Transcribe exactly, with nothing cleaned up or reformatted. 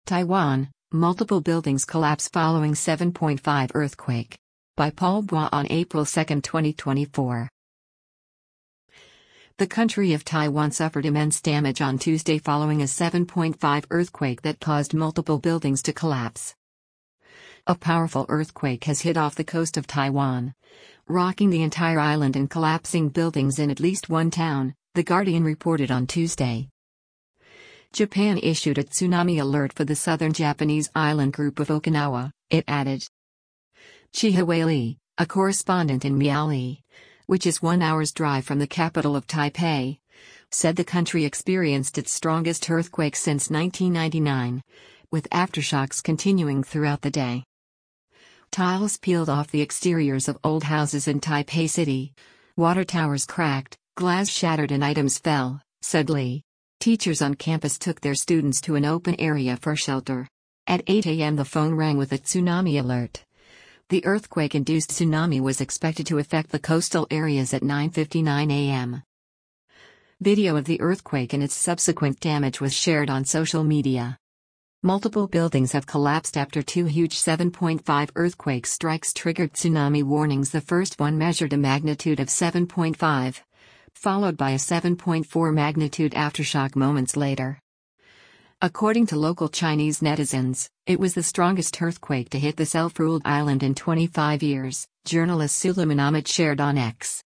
Taiwan, multiple buildings collapse following seven point five earthquake. By Paul Bois on April second, twenty twenty-four. The country of Taiwan suffered immense damage on Tuesday following a seven point five earthquake that caused multiple buildings to collapse. A powerful earthquake has hit off the coast of Taiwan, rocking the entire island and collapsing buildings in at least one town, The Guardian reported on Tuesday. Japan issued a tsunami alert for the southern Japanese island group of Okinawa, it added. Chihei Li, a correspondent in Miaoli, which is one hour's drive from the capital of Taipei, said the country experienced its strongest earthquake since nineteen ninety-nine, with aftershocks continuing throughout the day. Tiles peeled off the exteriors of old houses in Taipei City. Water towers cracked, glass shattered and items fell, said Li. Teachers on campus took their students to an open area for shelter. At eight a m the phone rang with a tsunami alert. The earthquake-induced tsunami was expected to affect the coastal areas at nine fifty-nine a m Video of the earthquake and its subsequent damage was shared on social media. Multiple buildings have collapsed after two huge seven point five earthquake strikes triggered tsunami warnings. The first one measured a magnitude of seven point five. Followed by a seven point four magnitude aftershock moments later. According to local Chinese netizens, it was the strongest earthquake to hit the self-ruled island in twenty-five years, journalist Suleiman Ahmed shared on X.